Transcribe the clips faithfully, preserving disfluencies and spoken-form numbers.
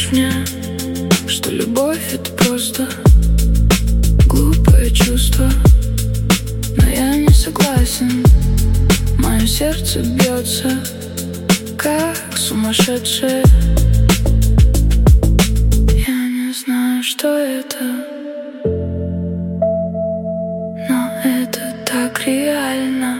говоришь мне, что любовь — это просто глупое чувство, но я не согласен. Мое сердце бьется, как сумасшедшее. Я не знаю, что это, но это так реально.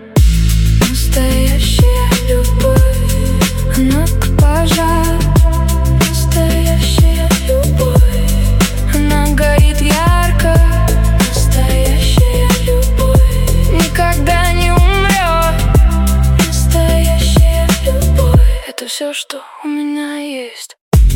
Настоящая любовь, она как пожар. Настоящая любовь, она горит ярко. Настоящая любовь никогда не умрет. Настоящая любовь — это все, что у меня есть.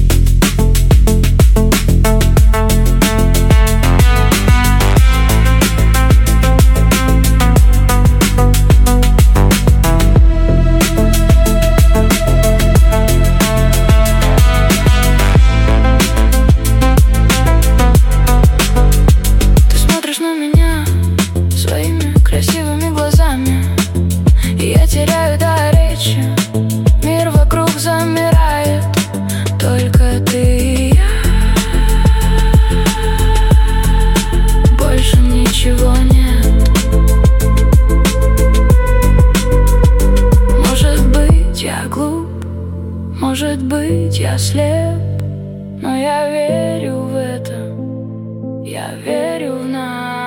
Красивыми глазами, и я теряю дар речи. Мир вокруг замирает, только ты и я. Больше ничего нет. Может быть, я глуп, может быть, я слеп, но я верю в это, я верю в нас.